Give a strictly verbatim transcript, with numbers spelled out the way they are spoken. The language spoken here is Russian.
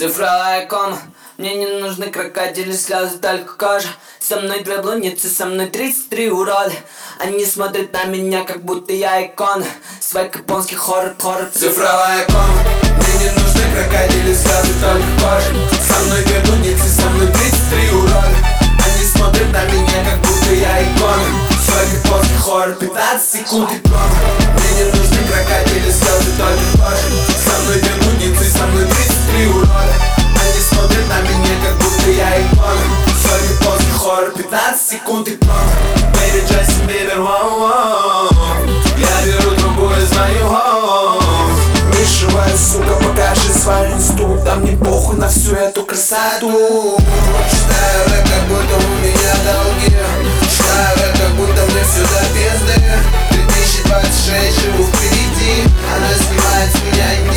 Цифровая кома. Мне не нужны крокодили слезы, только кожа. Со мной две блудницы, со мной тридцать три урода. Они смотрят на меня, как будто я икона. Свайк японский хоррор, хоррор. Цифровая кома. Мне не нужны крокодили слезы, только кожа. Со мной две блудницы, со мной тридцать три урода. Они смотрят на меня, как будто я икона. Свайк японский хоррор, пятнадцать секунд и кома. Мне не нужны крокодили слезы, только кожа. Со мной две блудницы, со мной тридцать три урода. Они смотрят на меня, как будто я икона. Свой японский хоррор, пятнадцать секунд и кома. Бэйби Джастин Бибер, воу-воу. Я беру трубу и звоню, воу. Вышиваю, сука, покажи свой инсту. Там не похуй на всю эту красоту. Читаю рэп, как будто у меня долги. Читаю рэп, как будто мне все до пизды. две тысячи двадцать шесть, живу впереди. Она снимает с меня и